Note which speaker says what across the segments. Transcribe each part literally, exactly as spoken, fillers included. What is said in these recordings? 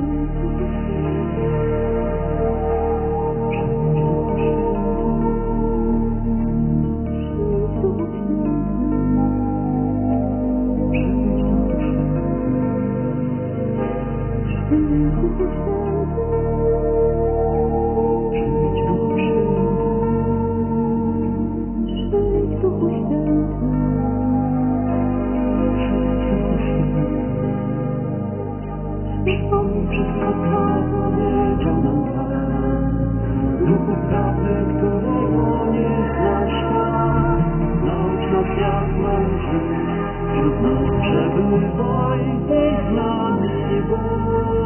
Speaker 1: Wszystko, co powiedział nam Pan, duchu prawdy, którego nie zna świat. Naucz nas, jak mam żyć, wśród nas przebywaj i z nami bądź.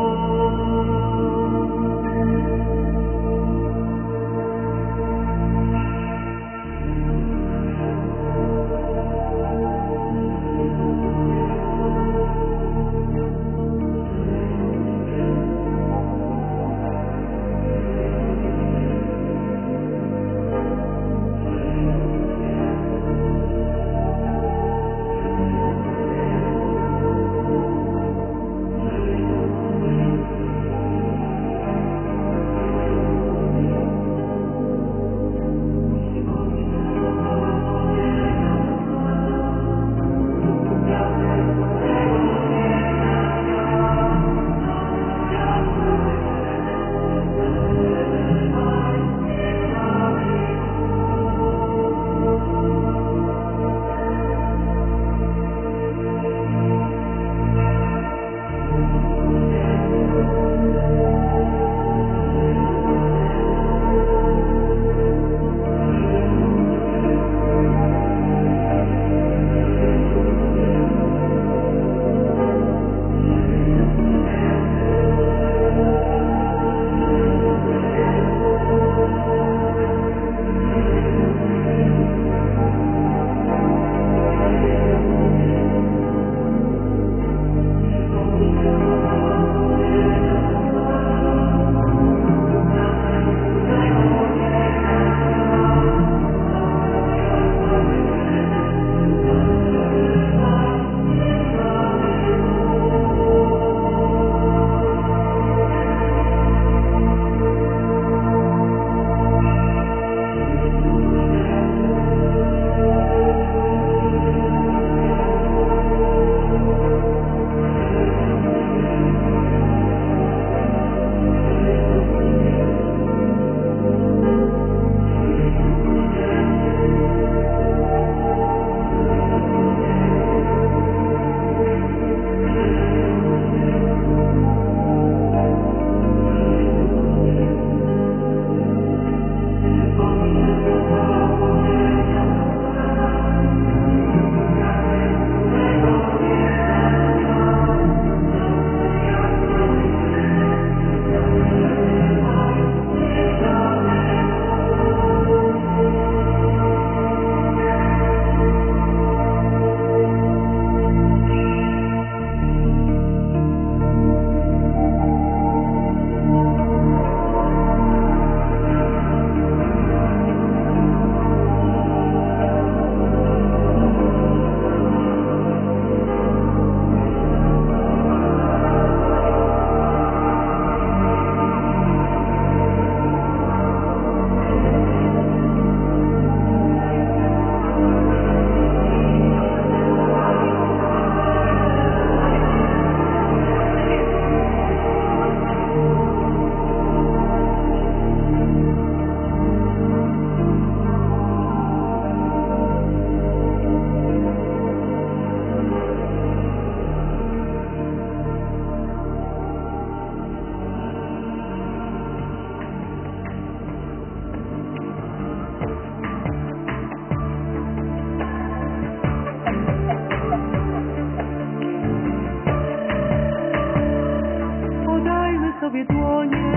Speaker 2: sobie dłonie,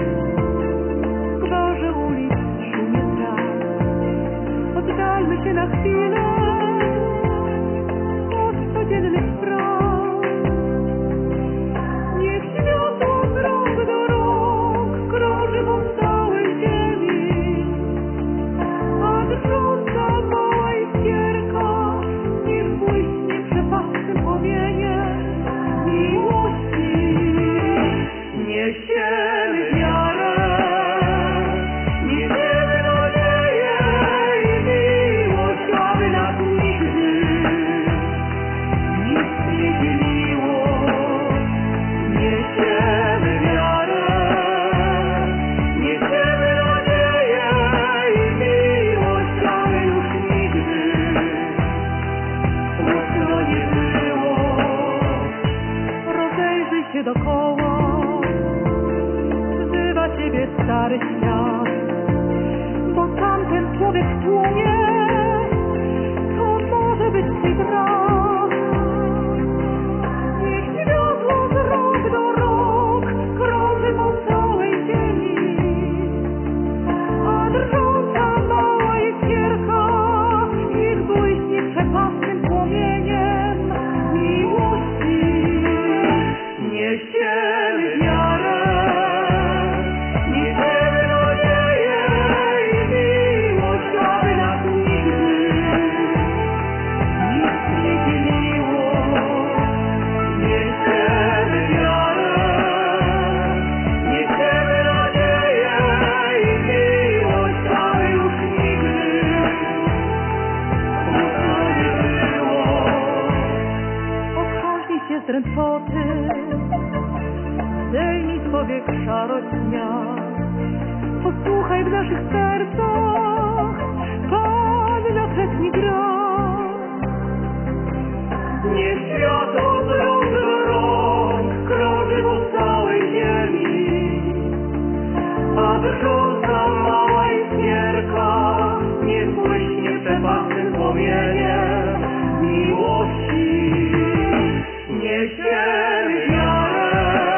Speaker 2: gwarze ulic, szumie traw. Oddalmy się na chwilę od codziennych spraw. Niech światło z rąk do rąk krąży po całej ziemi, a drżąca mała iskierka niech błyśnie przepastym płomieniem miłości. się stary świat, bo tamten człowiek w tłumie to może być twój brat. Niech światło z rok do rok krąży po całej ziemi, a drżąca mała iskierka niech błyśnie przepastnym płomieniem miłości. Niesiemy wiarę, niesiemy nadzieję i miłość, aby nas nigdy nic nie dzieliło. Niesiemy wiarę, niesiemy nadzieję i miłość, aby już nigdy smutno nie było. Otrząśnij się z drętwoty, zdejmij z powiek szarość dnia. Posłuchaj w naszych sercach, Pan na przedni gra. Niech światło z rąk do rąk krąży po całej ziemi, a drżąca mała iskierka niech błyśnie przepastnym płomieniem miłości. Niesiemy wiarę,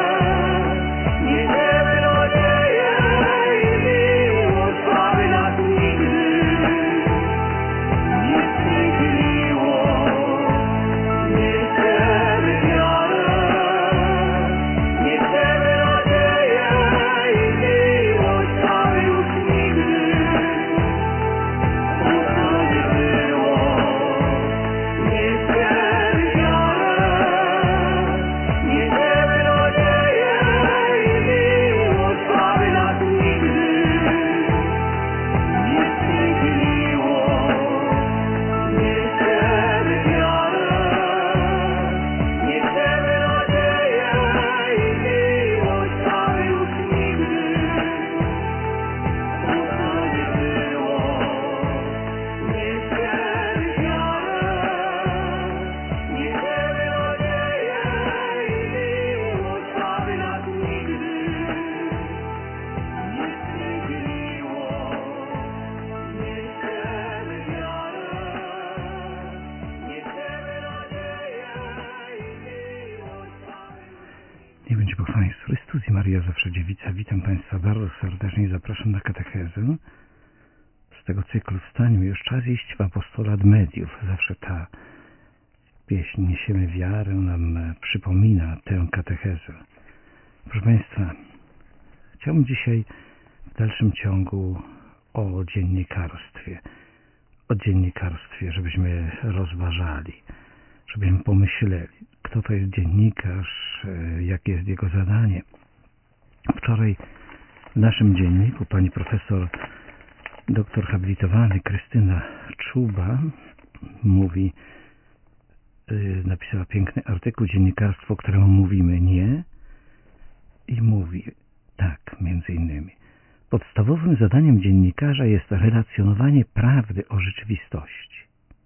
Speaker 2: niesiemy nadzieję i miłość, aby nas nigdy nic nie dzieliło. Niesiemy wiarę, niesiemy nadzieję i miłość, aby już nigdy smutno nie było. Niesiemy wiarę, niesiemy nadzieję i miłość, aby nas nigdy nic nie dzieliło. Niesiemy wiarę, niesiemy nadzieję i miłość, aby już nigdy smutno nie było. Niesiemy wiarę, niesiemy nadzieję i miłość, aby nas nigdy nic nie dzieliło. Niesiemy wiarę, niesiemy nadzieję i miłość, aby
Speaker 3: Nie będzie pochwalony Chrystus i Maria zawsze dziewica. Witam Państwa bardzo serdecznie i zapraszam na katechezę z tego cyklu Wstańmy, już czas iść w apostolat mediów. Zawsze ta pieśń Niesiemy wiarę nam e, przypomina tę katechezę. Proszę Państwa, chciałbym dzisiaj w dalszym ciągu o dziennikarstwie. O dziennikarstwie, żebyśmy rozważali, żebyśmy pomyśleli, kto to jest dziennikarz, e, jakie jest jego zadanie. Wczoraj w naszym dzienniku pani profesor doktor habilitowany Krystyna Czuba mówi, y, napisała piękny artykuł Dziennikarstwo, któremu mówimy nie, i mówi tak, między innymi: podstawowym zadaniem dziennikarza jest relacjonowanie prawdy o rzeczywistości.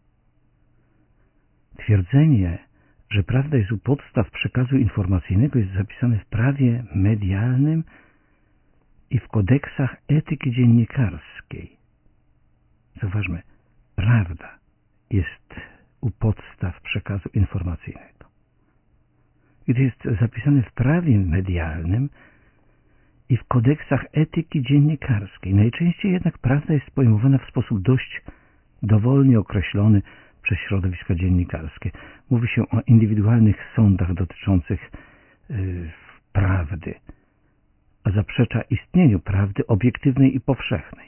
Speaker 3: Twierdzenie, że prawda jest u podstaw przekazu informacyjnego, jest zapisane w prawie medialnym i w kodeksach etyki dziennikarskiej. Zauważmy, prawda jest u podstaw przekazu informacyjnego. Gdy jest zapisane w prawie medialnym i w kodeksach etyki dziennikarskiej. Najczęściej jednak prawda jest pojmowana w sposób dość dowolnie określony przez środowiska dziennikarskie. Mówi się o indywidualnych sądach dotyczących yy, prawdy, a zaprzecza istnieniu prawdy obiektywnej i powszechnej.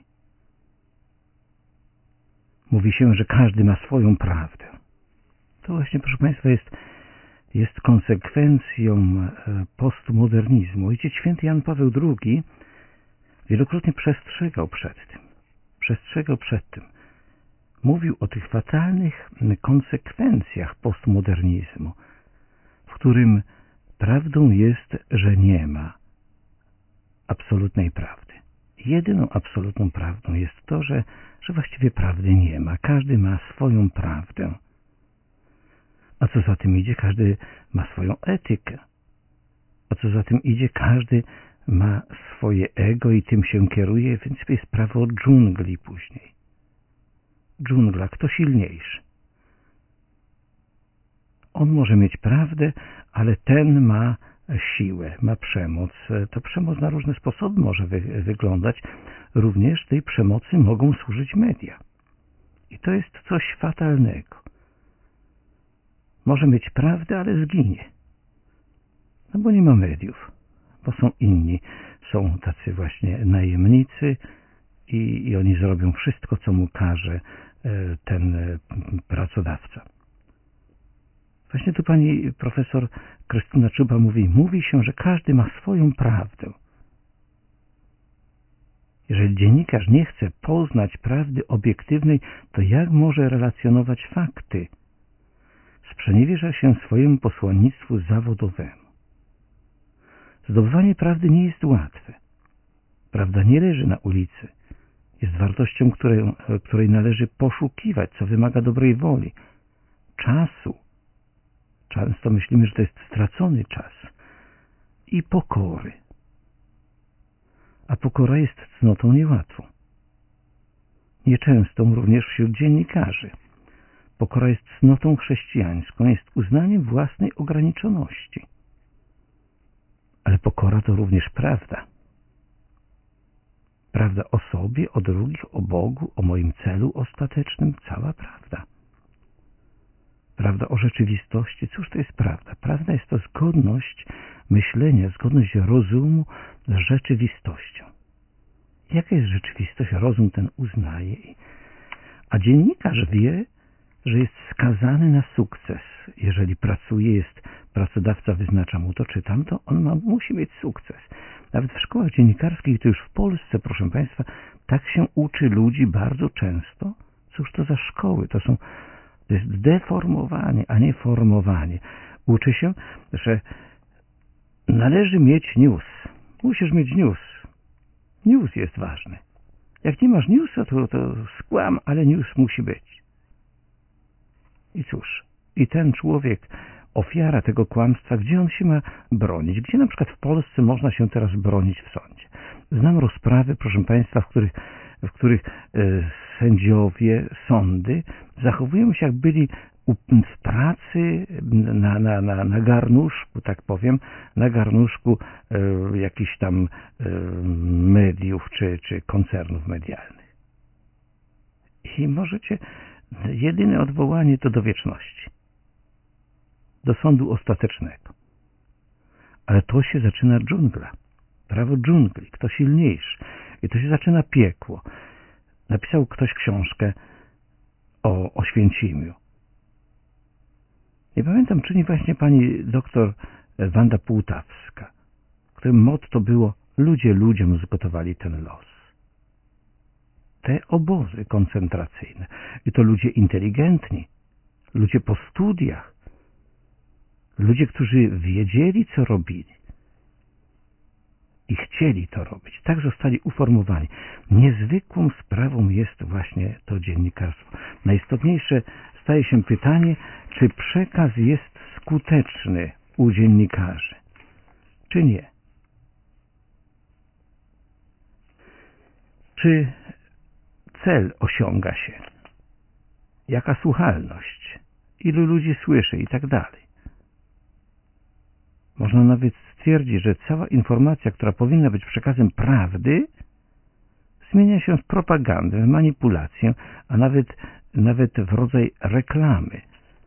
Speaker 3: Mówi się, że każdy ma swoją prawdę. To właśnie, proszę Państwa, jest, jest konsekwencją postmodernizmu. Ojciec Święty Jan Paweł drugi wielokrotnie przestrzegał przed tym. Przestrzegał przed tym. Mówił o tych fatalnych konsekwencjach postmodernizmu, w którym prawdą jest, że nie ma absolutnej prawdy. Jedyną absolutną prawdą jest to, że, że właściwie prawdy nie ma. Każdy ma swoją prawdę. A co za tym idzie, każdy ma swoją etykę. A co za tym idzie, każdy ma swoje ego i tym się kieruje, więc jest prawo dżungli później. Dżungla, kto silniejszy? On może mieć prawdę, ale ten ma siłę, ma przemoc. To przemoc na różne sposoby może wy wyglądać. Również tej przemocy mogą służyć media. I to jest coś fatalnego. Może mieć prawdę, ale zginie. No bo nie ma mediów, bo są inni. Są tacy właśnie najemnicy i, i oni zrobią wszystko, co mu każe ten pracodawca. Właśnie tu pani profesor Krystyna Czuba mówi, mówi się, że każdy ma swoją prawdę. Jeżeli dziennikarz nie chce poznać prawdy obiektywnej, to jak może relacjonować fakty? Sprzeniewierza się swojemu posłannictwu zawodowemu. Zdobywanie prawdy nie jest łatwe. Prawda nie leży na ulicy. Jest wartością, której, której należy poszukiwać, co wymaga dobrej woli, czasu. Często myślimy, że to jest stracony czas. I pokory. A pokora jest cnotą niełatwą. Nieczęstą również wśród dziennikarzy. Pokora jest cnotą chrześcijańską, jest uznaniem własnej ograniczoności. Ale pokora to również prawda. Prawda o sobie, o drugich, o Bogu, o moim celu ostatecznym, cała prawda. Prawda o rzeczywistości. Cóż to jest prawda? Prawda jest to zgodność myślenia, zgodność rozumu z rzeczywistością. Jaka jest rzeczywistość? Rozum ten uznaje. A dziennikarz wie, że jest skazany na sukces. Jeżeli pracuje, jest pracodawca wyznacza mu to czy tamto, on ma, musi mieć sukces. Nawet w szkołach dziennikarskich, to już w Polsce, proszę Państwa, tak się uczy ludzi bardzo często. Cóż to za szkoły? To są To jest deformowanie, a nie formowanie. Uczy się, że należy mieć news. Musisz mieć news. News jest ważny. Jak nie masz newsa, to, to skłam, ale news musi być. I cóż, i ten człowiek, ofiara tego kłamstwa, gdzie on się ma bronić? Gdzie na przykład w Polsce można się teraz bronić w sądzie? Znam rozprawy, proszę Państwa, w których w których e, sędziowie, sądy zachowują się, jak byli w pracy na, na, na, na garnuszku, tak powiem, na garnuszku e, jakichś tam e, mediów czy, czy koncernów medialnych. I możecie, jedyne odwołanie to do wieczności, do sądu ostatecznego. Ale to się zaczyna dżungla, prawo dżungli, kto silniejszy. I to się zaczyna piekło. Napisał ktoś książkę o Oświęcimiu. Nie pamiętam, czy nie właśnie pani doktor Wanda Półtawska, którym motto było: ludzie ludziom zgotowali ten los. Te obozy koncentracyjne. I to ludzie inteligentni, ludzie po studiach, ludzie, którzy wiedzieli, co robili. I chcieli to robić. Tak zostali uformowani. Niezwykłą sprawą jest właśnie to dziennikarstwo. Najistotniejsze staje się pytanie, czy przekaz jest skuteczny u dziennikarzy, czy nie. Czy cel osiąga się? Jaka słuchalność? Ilu ludzi słyszy i tak dalej. Można nawet stwierdzić, że cała informacja, która powinna być przekazem prawdy, zmienia się w propagandę, w manipulację, a nawet, nawet w rodzaj reklamy.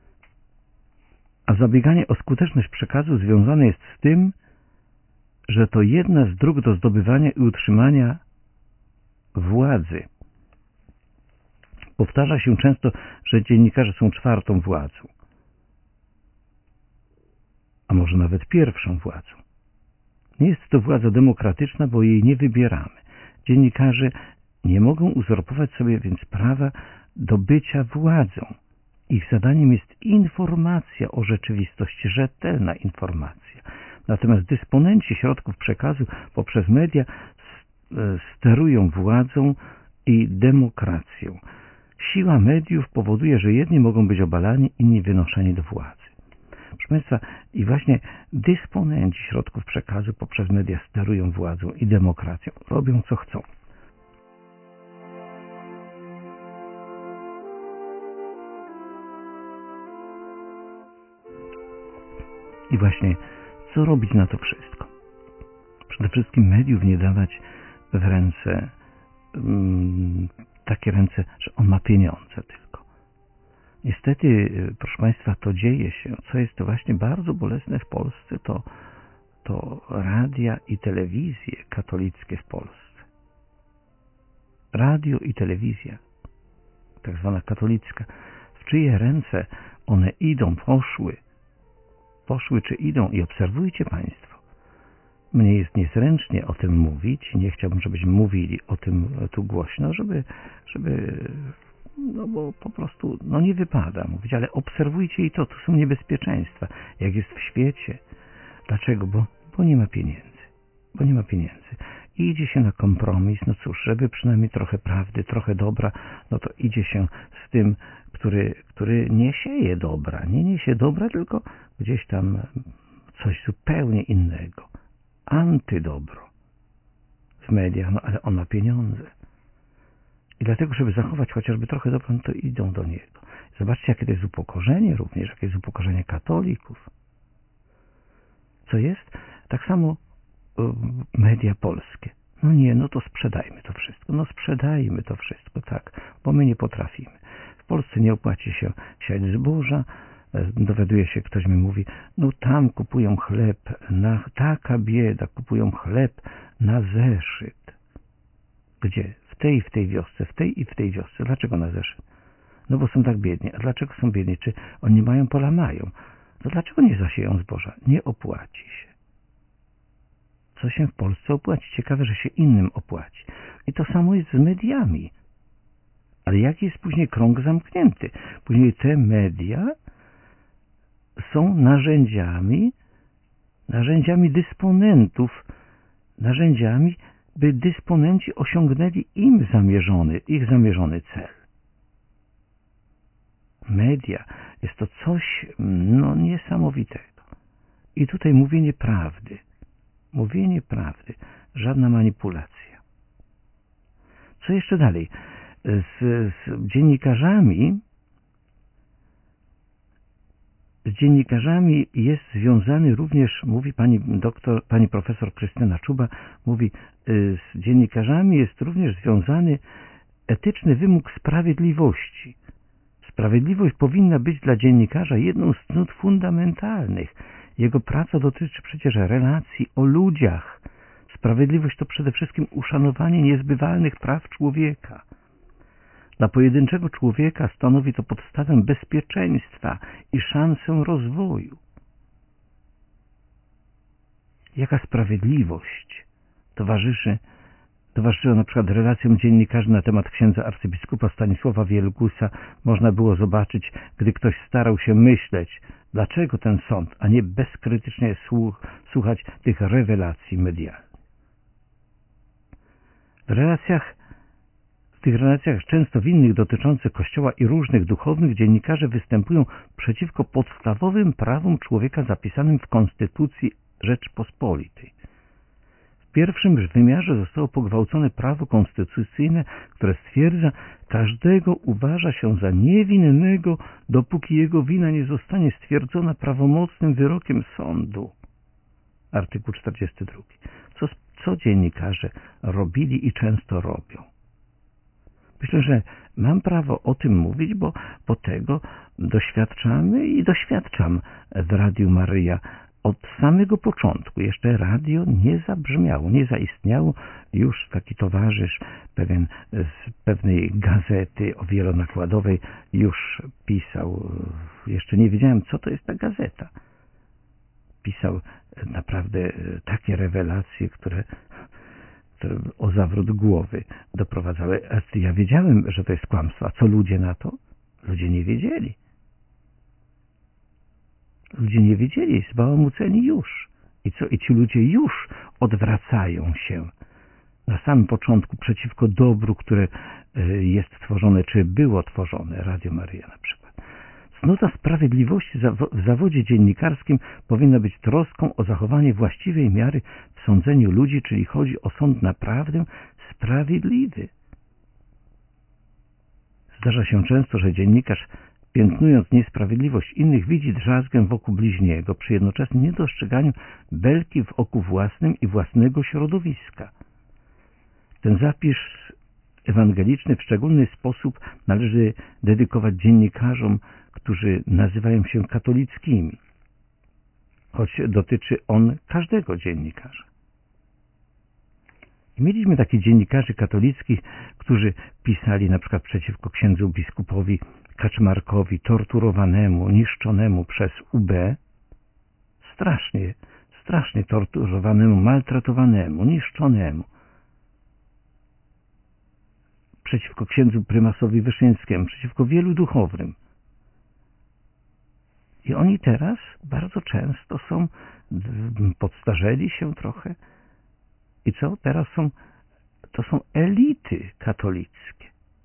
Speaker 3: A zabieganie o skuteczność przekazu związane jest z tym, że to jedna z dróg do zdobywania i utrzymania władzy. Powtarza się często, że dziennikarze są czwartą władzą. A może nawet pierwszą władzą. Nie jest to władza demokratyczna, bo jej nie wybieramy. Dziennikarze nie mogą uzurpować sobie więc prawa do bycia władzą. Ich zadaniem jest informacja o rzeczywistości, rzetelna informacja. Natomiast dysponenci środków przekazu poprzez media sterują władzą i demokracją. Siła mediów powoduje, że jedni mogą być obalani, inni wynoszeni do władzy. Proszę Państwa, i właśnie dysponenci środków przekazu poprzez media sterują władzą i demokracją. Robią co chcą. I właśnie, co robić na to wszystko? Przede wszystkim mediów nie dawać w ręce, mm, takie ręce, że on ma pieniądze tylko. Niestety, proszę Państwa, to dzieje się. Co jest to właśnie bardzo bolesne w Polsce, to, to radia i telewizje katolickie w Polsce. Radio i telewizja, tak zwana katolicka, w czyje ręce one idą, poszły, poszły czy idą i obserwujcie Państwo. Mnie jest niezręcznie o tym mówić, nie chciałbym, żebyśmy mówili o tym tu głośno, żeby, żeby no bo po prostu, no nie wypada mówić, ale obserwujcie i to, tu są niebezpieczeństwa, jak jest w świecie. Dlaczego? Bo, bo nie ma pieniędzy. Bo nie ma pieniędzy. I idzie się na kompromis, no cóż, żeby przynajmniej trochę prawdy, trochę dobra, no to idzie się z tym, który, który nie sieje dobra, nie niesie dobra, tylko gdzieś tam coś zupełnie innego. Antydobro w mediach, no ale on ma pieniądze. I dlatego, żeby zachować chociażby trochę dobra, no to idą do niego. Zobaczcie, jakie to jest upokorzenie również, jakie jest upokorzenie katolików. Co jest? Tak samo media polskie. No nie, no to sprzedajmy to wszystko. No sprzedajmy to wszystko, tak, bo my nie potrafimy. W Polsce nie opłaci się siać zboża. Dowiaduje się, ktoś mi mówi, no tam kupują chleb, na, taka bieda, kupują chleb na zeszyt. Gdzie? W tej w tej wiosce, w tej i w tej wiosce. Dlaczego na zeszyt? No bo są tak biedni. A dlaczego są biedni? Czy oni mają pola? Mają. To dlaczego nie zasieją zboża? Nie opłaci się. Co się w Polsce opłaci? Ciekawe, że się innym opłaci. I to samo jest z mediami. Ale jaki jest później krąg zamknięty? Później te media są narzędziami, narzędziami dysponentów, narzędziami, by dysponenci osiągnęli im zamierzony, ich zamierzony cel. Media jest to coś no, niesamowitego. I tutaj mówienie prawdy. Mówienie prawdy. Żadna manipulacja. Co jeszcze dalej? Z, z dziennikarzami z dziennikarzami jest związany również, mówi pani doktor, pani profesor Krystyna Czuba, mówi, z dziennikarzami jest również związany etyczny wymóg sprawiedliwości. Sprawiedliwość powinna być dla dziennikarza jedną z cnót fundamentalnych. Jego praca dotyczy przecież relacji o ludziach. Sprawiedliwość to przede wszystkim uszanowanie niezbywalnych praw człowieka. Dla pojedynczego człowieka stanowi to podstawę bezpieczeństwa i szansę rozwoju. Jaka sprawiedliwość towarzyszy, towarzyszyła na przykład relacjom dziennikarzy na temat księdza arcybiskupa Stanisława Wielgusa, można było zobaczyć, gdy ktoś starał się myśleć, dlaczego ten sąd, a nie bezkrytycznie słuch, słuchać tych rewelacji medialnych. W relacjach W tych relacjach, często w innych dotyczących Kościoła i różnych duchownych, dziennikarze występują przeciwko podstawowym prawom człowieka zapisanym w Konstytucji Rzeczpospolitej. W pierwszym wymiarze zostało pogwałcone prawo konstytucyjne, które stwierdza, każdego uważa się za niewinnego, dopóki jego wina nie zostanie stwierdzona prawomocnym wyrokiem sądu. Artykuł czterdziesty drugi. Co, co dziennikarze robili i często robią? Myślę, że mam prawo o tym mówić, bo, bo tego doświadczamy i doświadczam w Radiu Maryja od samego początku. Jeszcze radio nie zabrzmiało, nie zaistniało. Już taki towarzysz pewien z pewnej gazety o wielonakładowej już pisał. Jeszcze nie wiedziałem, co to jest ta gazeta. Pisał naprawdę takie rewelacje, które o zawrót głowy doprowadzały. Ja wiedziałem, że to jest kłamstwo. A co ludzie na to? Ludzie nie wiedzieli. Ludzie nie wiedzieli, zbałamuceni już. I co? I ci ludzie już odwracają się na samym początku przeciwko dobru, które jest tworzone, czy było tworzone. Radio Maryja na przykład. Cnota sprawiedliwości w zawodzie dziennikarskim powinna być troską o zachowanie właściwej miary w sądzeniu ludzi, czyli chodzi o sąd naprawdę sprawiedliwy. Zdarza się często, że dziennikarz, piętnując niesprawiedliwość innych, widzi drzazgę wokół bliźniego, przy jednoczesnym niedostrzeganiu belki w oku własnym i własnego środowiska. Ten zapis ewangeliczny w szczególny sposób należy dedykować dziennikarzom, którzy nazywają się katolickimi, choć dotyczy on każdego dziennikarza. I mieliśmy takich dziennikarzy katolickich, którzy pisali na przykład przeciwko księdzu biskupowi Kaczmarkowi, torturowanemu, niszczonemu przez U B, strasznie, strasznie torturowanemu, maltretowanemu, niszczonemu, przeciwko księdzu prymasowi Wyszyńskiemu, przeciwko wielu duchownym. I oni teraz bardzo często są, podstarzeli się trochę. I co? Teraz są, to są elity katolickie.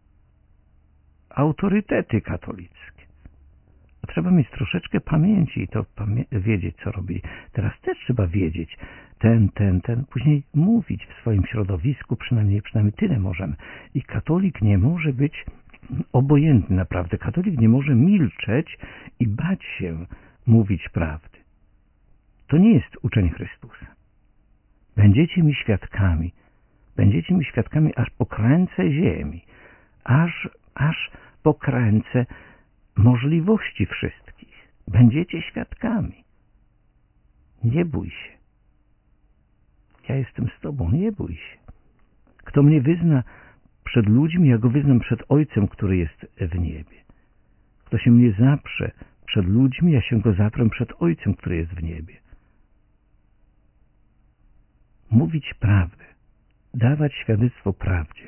Speaker 3: Autorytety katolickie. A trzeba mieć troszeczkę pamięci i to wiedzieć, co robi. Teraz też trzeba wiedzieć. Ten, ten, ten. Później mówić w swoim środowisku, przynajmniej, przynajmniej tyle możemy. I katolik nie może być obojętny naprawdę. Katolik nie może milczeć i bać się mówić prawdy. To nie jest uczeń Chrystusa. Będziecie mi świadkami. Będziecie mi świadkami aż po krańce ziemi. Aż, aż po krańce możliwości wszystkich. Będziecie świadkami. Nie bój się. Ja jestem z Tobą. Nie bój się. Kto mnie wyzna przed ludźmi, ja go wyznam przed Ojcem, który jest w niebie. Kto się mnie zaprze przed ludźmi, ja się go zaprę przed Ojcem, który jest w niebie. Mówić prawdę. Dawać świadectwo prawdzie.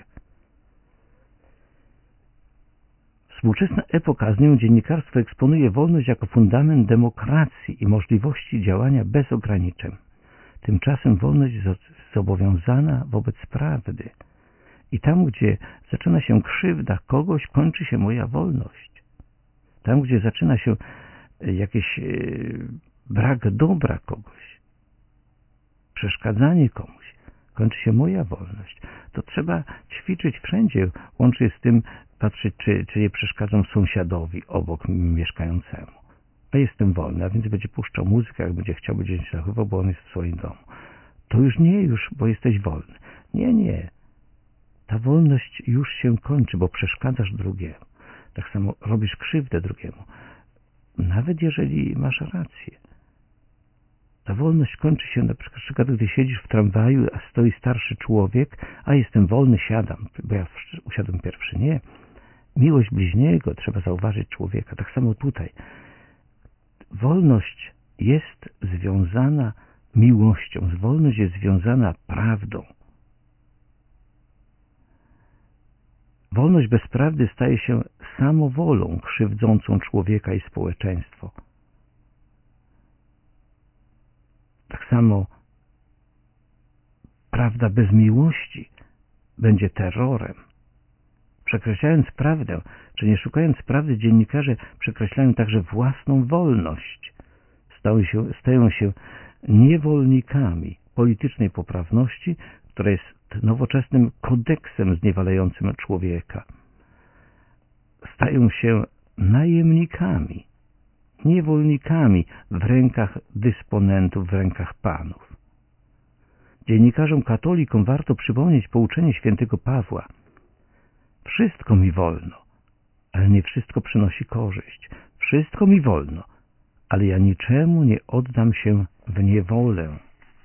Speaker 3: Współczesna epoka, z nią dziennikarstwo, eksponuje wolność jako fundament demokracji i możliwości działania bez ograniczeń. Tymczasem wolność jest zobowiązana wobec prawdy. I tam, gdzie zaczyna się krzywda kogoś, kończy się moja wolność. Tam, gdzie zaczyna się jakiś brak dobra kogoś, przeszkadzanie komuś, kończy się moja wolność. To trzeba ćwiczyć wszędzie, łącznie z tym patrzeć, czy, czy nie przeszkadzam sąsiadowi obok mieszkającemu. A jestem wolny, a więc będzie puszczał muzykę, jak będzie chciał, będzie się zachowywał, bo on jest w swoim domu. To już nie, już, bo jesteś wolny. Nie, nie. Ta wolność już się kończy, bo przeszkadzasz drugiemu. Tak samo robisz krzywdę drugiemu. Nawet jeżeli masz rację. Ta wolność kończy się na przykład, gdy siedzisz w tramwaju, a stoi starszy człowiek, a jestem wolny, siadam, bo ja usiadłem pierwszy. Nie. Miłość bliźniego, trzeba zauważyć człowieka. Tak samo tutaj. Wolność jest związana miłością. Wolność jest związana prawdą. Wolność bez prawdy staje się samowolą krzywdzącą człowieka i społeczeństwo. Tak samo prawda bez miłości będzie terrorem. Przekreślając prawdę, czy nie szukając prawdy, dziennikarze przekreślają także własną wolność. Stają się, stają się niewolnikami politycznej poprawności, która jest nowoczesnym kodeksem zniewalającym człowieka. Stają się najemnikami, niewolnikami w rękach dysponentów, w rękach panów. Dziennikarzom katolikom warto przypomnieć pouczenie świętego Pawła. Wszystko mi wolno, ale nie wszystko przynosi korzyść. Wszystko mi wolno, ale ja niczemu nie oddam się w niewolę.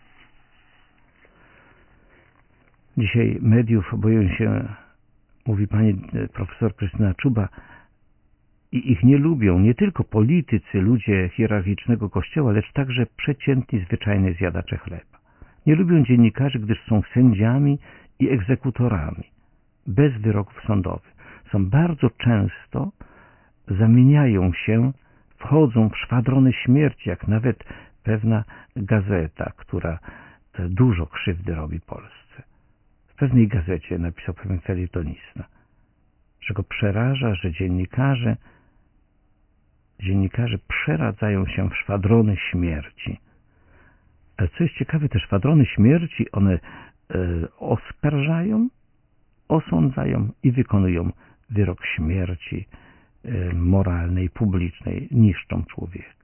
Speaker 3: Dzisiaj mediów boją się, mówi pani profesor Krystyna Czuba, i ich nie lubią nie tylko politycy, ludzie hierarchicznego kościoła, lecz także przeciętni, zwyczajni zjadacze chleba. Nie lubią dziennikarzy, gdyż są sędziami i egzekutorami, bez wyroków sądowych. Są bardzo często, zamieniają się, wchodzą w szwadrony śmierci, jak nawet pewna gazeta, która dużo krzywdy robi Polsce. W pewnej gazecie napisał pewien felietonista, że go przeraża, że dziennikarze dziennikarze przeradzają się w szwadrony śmierci. Ale co jest ciekawe, te szwadrony śmierci, one e, oskarżają, osądzają i wykonują wyrok śmierci e, moralnej, publicznej, niszczą człowieka.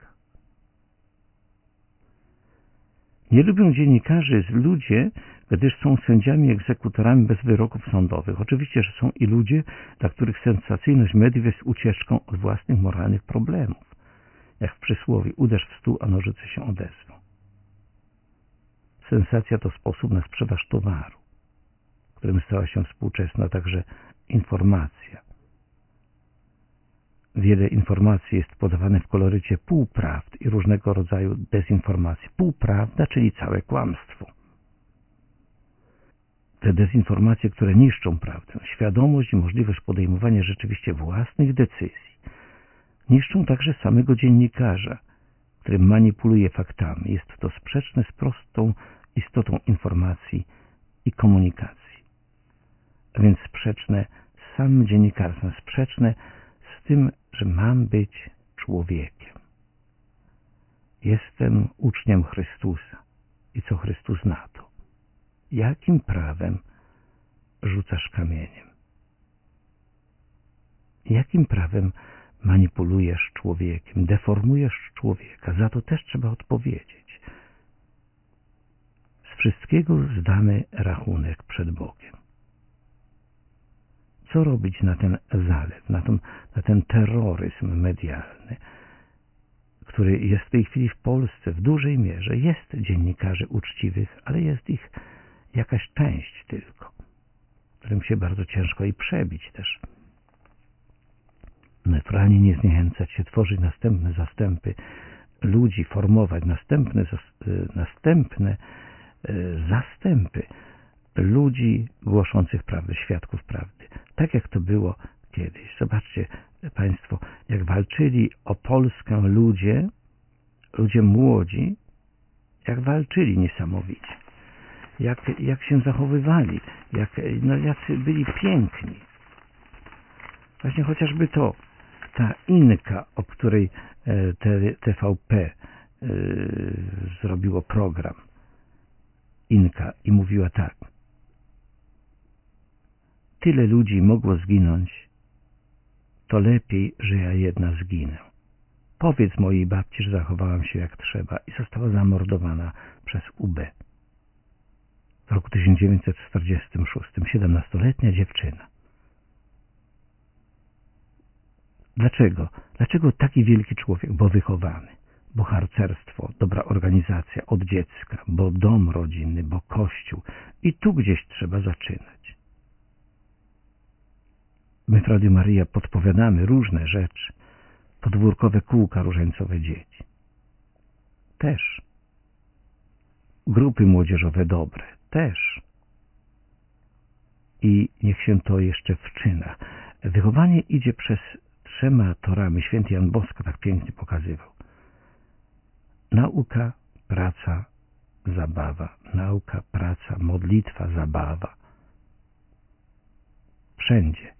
Speaker 3: Nie lubią dziennikarzy ludzie, gdyż są sędziami, egzekutorami bez wyroków sądowych. Oczywiście, że są i ludzie, dla których sensacyjność mediów jest ucieczką od własnych moralnych problemów. Jak w przysłowie, uderz w stół, a nożyce się odezwą. Sensacja to sposób na sprzedaż towaru, którym stała się współczesna także informacja. Wiele informacji jest podawane w kolorycie półprawd i różnego rodzaju dezinformacji. Półprawda, czyli całe kłamstwo. Te dezinformacje, które niszczą prawdę, świadomość i możliwość podejmowania rzeczywiście własnych decyzji, niszczą także samego dziennikarza, który manipuluje faktami. Jest to sprzeczne z prostą istotą informacji i komunikacji. A więc sprzeczne z samym dziennikarstwem, sprzeczne z tym, że mam być człowiekiem. Jestem uczniem Chrystusa. I co Chrystus na to? Jakim prawem rzucasz kamieniem? Jakim prawem manipulujesz człowiekiem, deformujesz człowieka? Za to też trzeba odpowiedzieć. Z wszystkiego zdamy rachunek przed Bogiem. Co robić na ten zalew, na ten, na ten terroryzm medialny, który jest w tej chwili w Polsce w dużej mierze? Jest dziennikarzy uczciwych, ale jest ich jakaś część tylko, którym się bardzo ciężko i przebić też. Neutralnie nie zniechęcać się, tworzyć następne zastępy ludzi, formować następne, następne zastępy ludzi głoszących prawdę, świadków prawdy. Tak jak to było kiedyś. Zobaczcie Państwo, jak walczyli o Polskę ludzie, ludzie młodzi, jak walczyli niesamowicie. Jak, jak się zachowywali, jak, no, jacy byli piękni. Właśnie chociażby to, ta Inka, o której T V P zrobiło program. Inka i mówiła tak. Tyle ludzi mogło zginąć, to lepiej, że ja jedna zginę. Powiedz mojej babci, że zachowałam się jak trzeba i została zamordowana przez U B. W roku tysiąc dziewięćset czterdziestym szóstym siedemnastoletnia dziewczyna. Dlaczego? Dlaczego taki wielki człowiek? Bo wychowany, bo harcerstwo, dobra organizacja od dziecka, bo dom rodzinny, bo kościół. I tu gdzieś trzeba zaczynać. My w Radiu Maryja podpowiadamy różne rzeczy. Podwórkowe kółka różańcowe dzieci. Też. Grupy młodzieżowe dobre. Też. I niech się to jeszcze w czynach. Wychowanie idzie przez trzema torami. Święty Jan Bosko tak pięknie pokazywał. Nauka, praca, zabawa. Nauka, praca, modlitwa, zabawa. Wszędzie.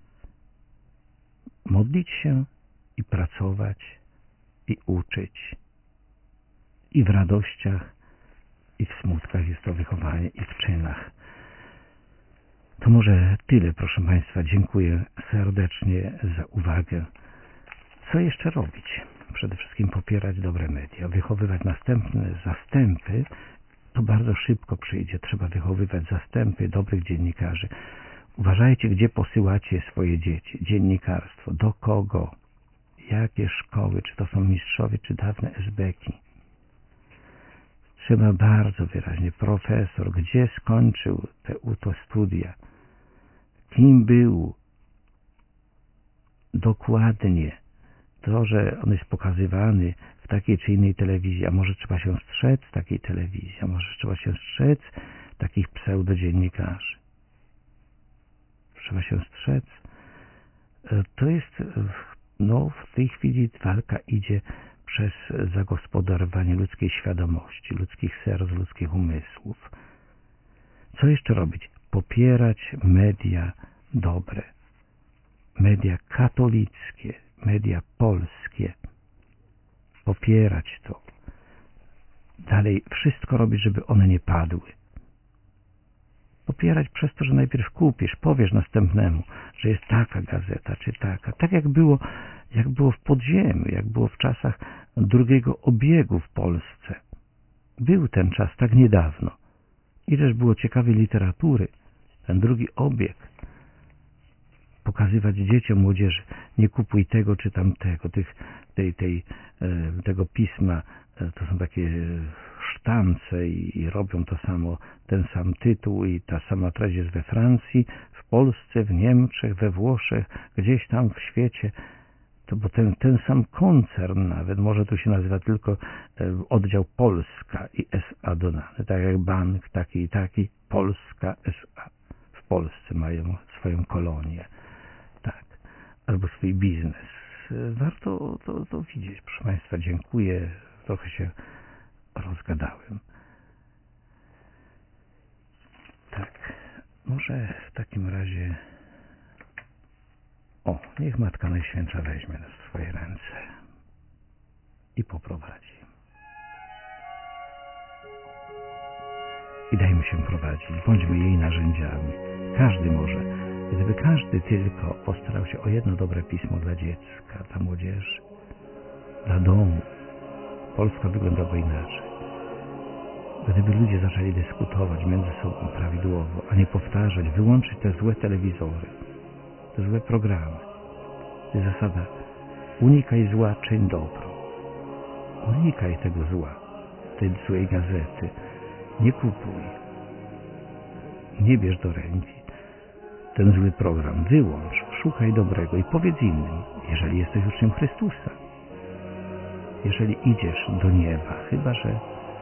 Speaker 3: Modlić się i pracować i uczyć. I w radościach, i w smutkach jest to wychowanie, i w czynach. To może tyle, proszę Państwa. Dziękuję serdecznie za uwagę. Co jeszcze robić? Przede wszystkim popierać dobre media, wychowywać następne zastępy. To bardzo szybko przyjdzie. Trzeba wychowywać zastępy dobrych dziennikarzy. Uważajcie, gdzie posyłacie swoje dzieci. Dziennikarstwo. Do kogo? Jakie szkoły? Czy to są mistrzowie, czy dawne esbeki? Trzeba bardzo wyraźnie. Profesor, gdzie skończył te uto studia? Kim był? Dokładnie. To, że on jest pokazywany w takiej czy innej telewizji, a może trzeba się strzec takiej telewizji, a może trzeba się strzec takich pseudodziennikarzy. Trzeba się strzec. To jest, no w tej chwili walka idzie przez zagospodarowanie ludzkiej świadomości, ludzkich serc, ludzkich umysłów. Co jeszcze robić? Popierać media dobre, media katolickie, media polskie, popierać to. Dalej wszystko robić, żeby one nie padły. Popierać przez to, że najpierw kupisz, powiesz następnemu, że jest taka gazeta, czy taka. Tak jak było, jak było w podziemiu, jak było w czasach drugiego obiegu w Polsce. Był ten czas tak niedawno. Ileż było ciekawej literatury. Ten drugi obieg. Pokazywać dzieciom, młodzieży, nie kupuj tego czy tamtego, tych, tej, tej, tego pisma. To są takie sztance i, i robią to samo, ten sam tytuł i ta sama treść jest we Francji, w Polsce, w Niemczech, we Włoszech, gdzieś tam w świecie. To bo ten, ten sam koncern nawet, może tu się nazywa tylko oddział Polska i S A dodane, tak jak bank taki i taki, Polska S A. W Polsce mają swoją kolonię, tak, albo swój biznes. Warto to, to widzieć, proszę Państwa, dziękuję, trochę się rozgadałem. Tak, może w takim razie o, niech Matka Najświętsza weźmie nas w swoje ręce i poprowadzi. I dajmy się prowadzić, bądźmy jej narzędziami. Każdy może, gdyby każdy tylko postarał się o jedno dobre pismo dla dziecka, dla młodzieży, dla domu, Polska wyglądała inaczej. Gdyby ludzie zaczęli dyskutować między sobą prawidłowo, a nie powtarzać, wyłączyć te złe telewizory, te złe programy. To jest zasada. Unikaj zła, czyń dobro. Unikaj tego zła, tej złej gazety. Nie kupuj. Nie bierz do ręki ten zły program. Wyłącz, szukaj dobrego i powiedz innym, jeżeli jesteś uczniem Chrystusa. Jeżeli idziesz do nieba, chyba że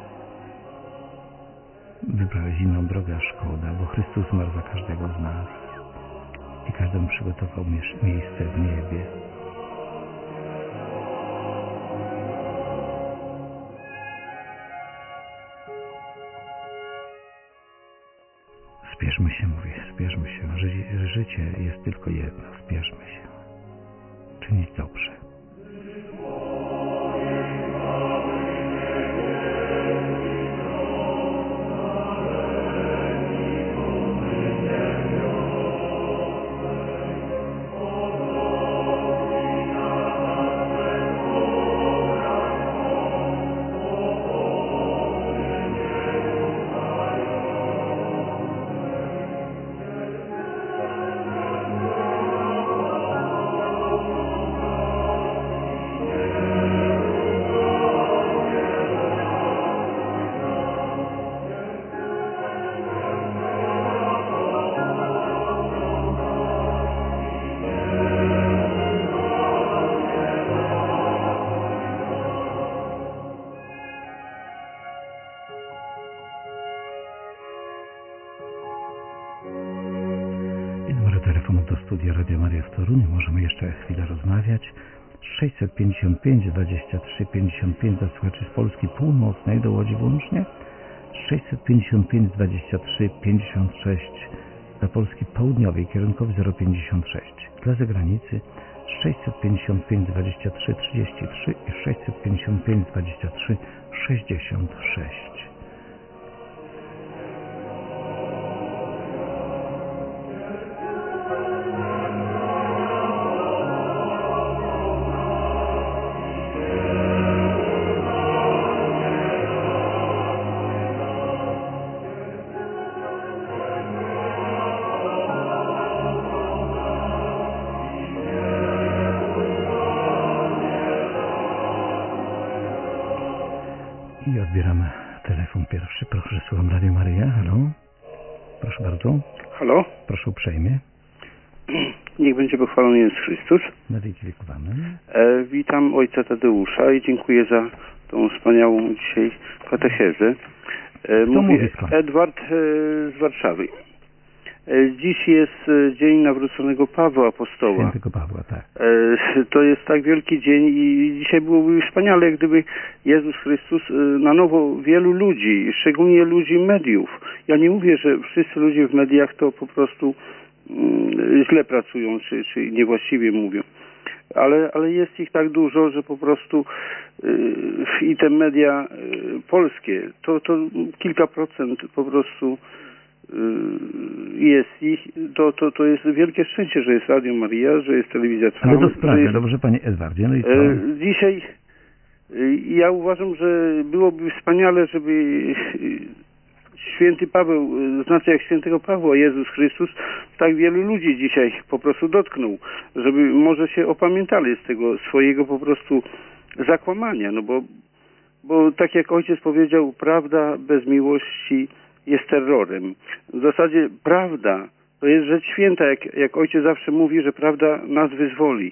Speaker 3: wybrałeś inną drogę, a szkoda, bo Chrystus zmarł za każdego z nas i każdemu przygotował miejsce w niebie. Spieszmy się, mówię, spieszmy się. Ży życie jest tylko jedno. Spieszmy się. Czynić dobrze. Telefonu do studia Radia Maria w Toruniu. Możemy jeszcze chwilę rozmawiać. sześćset pięćdziesiąt pięć dwadzieścia trzy pięćdziesiąt pięć dla słuchaczy z Polski Północnej do Łodzi włącznie. sześćset pięćdziesiąt pięć dwadzieścia trzy pięćdziesiąt sześć dla Polski Południowej kierunkowy zero pięćdziesiąt sześć. Dla zagranicy sześćset pięćdziesiąt pięć dwadzieścia trzy trzydzieści trzy i sześćset pięćdziesiąt pięć dwadzieścia trzy sześćdziesiąt sześć. I odbieramy telefon pierwszy. Proszę, słucham Radio Maryja. Halo? Proszę bardzo.
Speaker 4: Halo?
Speaker 3: Proszę uprzejmie.
Speaker 4: Niech będzie pochwalony Jezus Chrystus.
Speaker 3: Na wieki wieków. Amen.
Speaker 4: E, witam ojca Tadeusza i dziękuję za tą wspaniałą dzisiaj katechezę. E, mówi Edward e, z Warszawy. E, dziś jest dzień nawróconego Pawła Apostoła.
Speaker 3: Świętego Pawła, tak.
Speaker 4: E, to jest tak wielki dzień i dzisiaj byłoby wspaniale, gdyby Jezus Chrystus e, na nowo wielu ludzi, szczególnie ludzi mediów. Ja nie mówię, że wszyscy ludzie w mediach to po prostu źle pracują, czy, czy niewłaściwie mówią. ale, ale jest ich tak dużo, że po prostu yy, i te media yy, polskie, to, to kilka procent po prostu yy, jest ich, to, to, to jest wielkie szczęście, że jest Radio Maria, że jest Telewizja Trwam.
Speaker 3: Ale to sprawia, jest, dobrze Panie Edwardzie, no i co?
Speaker 4: Yy, dzisiaj yy, ja uważam, że byłoby wspaniale, żeby yy, Święty Paweł, znaczy jak Świętego Pawła, Jezus Chrystus, tak wielu ludzi dzisiaj po prostu dotknął, żeby może się opamiętali z tego swojego po prostu zakłamania, no bo, bo tak jak ojciec powiedział, prawda bez miłości jest terrorem. W zasadzie prawda to jest rzecz święta, jak, jak ojciec zawsze mówi, że prawda nas wyzwoli.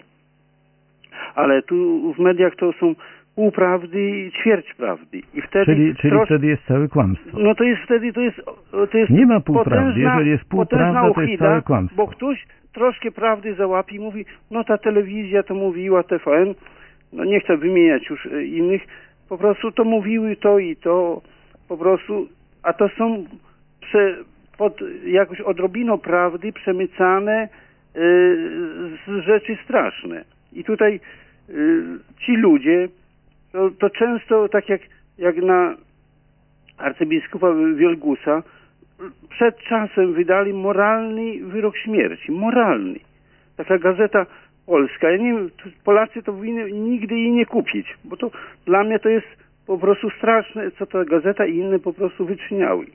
Speaker 4: Ale tu w mediach to są pół prawdy i ćwierć prawdy. I wtedy
Speaker 3: czyli czyli tros... wtedy jest całe kłamstwo.
Speaker 4: No to jest wtedy, to jest, to jest
Speaker 3: nie ma półprawdy, jeżeli jest półprawda, to jest całe kłamstwo.
Speaker 4: Bo ktoś troszkę prawdy załapi i mówi, no ta telewizja to mówiła, T V N, no nie chcę wymieniać już innych, po prostu to mówiły to i to, po prostu, a to są prze, pod jakąś odrobiną prawdy przemycane yy, z rzeczy straszne. I tutaj yy, ci ludzie To, to często, tak jak, jak na arcybiskupa Wielgusa, przed czasem wydali moralny wyrok śmierci. Moralny. Taka gazeta polska. Ja nie wiem, Polacy to powinni nigdy jej nie kupić, bo to dla mnie to jest po prostu straszne, co ta gazeta i inne po prostu wyczyniały.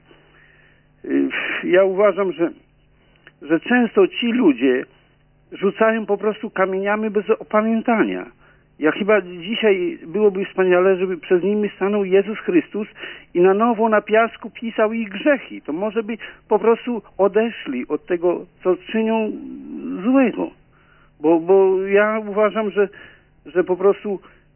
Speaker 4: Ja uważam, że, że często ci ludzie rzucają po prostu kamieniami bez opamiętania. Ja chyba dzisiaj byłoby wspaniale, żeby przez nimi stanął Jezus Chrystus i na nowo na piasku pisał ich grzechy. To może by po prostu odeszli od tego, co czynią złego. Bo, bo ja uważam, że, że po prostu